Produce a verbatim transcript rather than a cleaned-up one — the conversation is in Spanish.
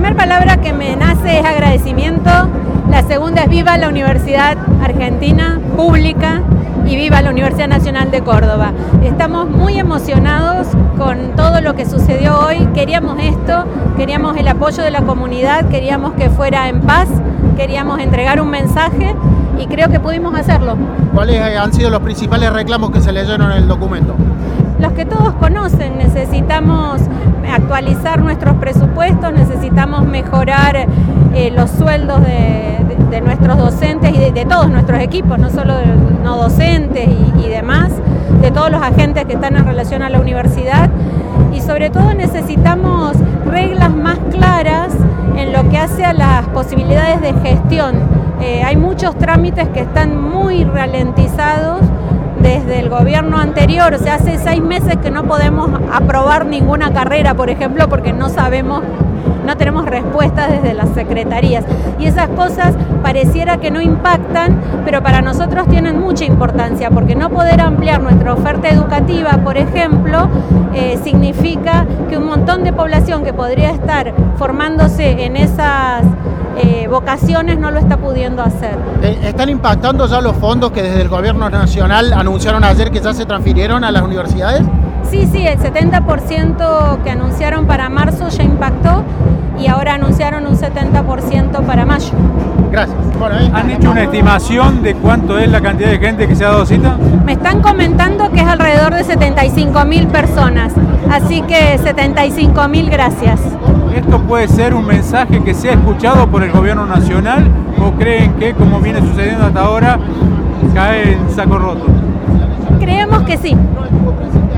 primera palabra que me nace es agradecimiento, la segunda es viva la Universidad Argentina Pública y viva la Universidad Nacional de Córdoba. Estamos muy emocionados con todo lo que sucedió hoy, queríamos esto, queríamos el apoyo de la comunidad, queríamos que fuera en paz, queríamos entregar un mensaje y creo que pudimos hacerlo. ¿Cuáles han sido los principales reclamos que se leyeron en el documento? Los que todos conocen, necesitamos actualizar nuestros presupuestos, necesitamos mejorar eh, los sueldos de, de, de nuestros docentes y de, de todos nuestros equipos, no solo de no docentes y, y demás, de todos los agentes que están en relación a la universidad, y sobre todo necesitamos reglas más claras en lo que hace a las posibilidades de gestión. Eh, hay muchos trámites que están muy ralentizados desde el gobierno anterior, o sea, hace seis meses que no podemos aprobar ninguna carrera, por ejemplo, porque no sabemos, no tenemos respuestas desde las secretarías. Y esas cosas pareciera que no impactan, pero para nosotros tienen mucha importancia, porque no poder ampliar nuestra oferta educativa, por ejemplo, eh, significa que un montón de población que podría estar formándose en esas Eh, vocaciones no lo está pudiendo hacer. ¿Están impactando ya los fondos que desde el gobierno nacional anunciaron ayer que ya se transfirieron a las universidades? Sí, sí, el setenta por ciento que anunciaron para marzo ya impactó y ahora anunciaron un setenta por ciento para mayo. Gracias. Bueno, ¿eh? ¿Han hecho una estimación de cuánto es la cantidad de gente que se ha dado cita? Me están comentando que es alrededor de setenta y cinco mil personas, así que setenta y cinco mil gracias. ¿Esto puede ser un mensaje que sea escuchado por el gobierno nacional o creen que, como viene sucediendo hasta ahora, cae en saco roto? Creemos que sí.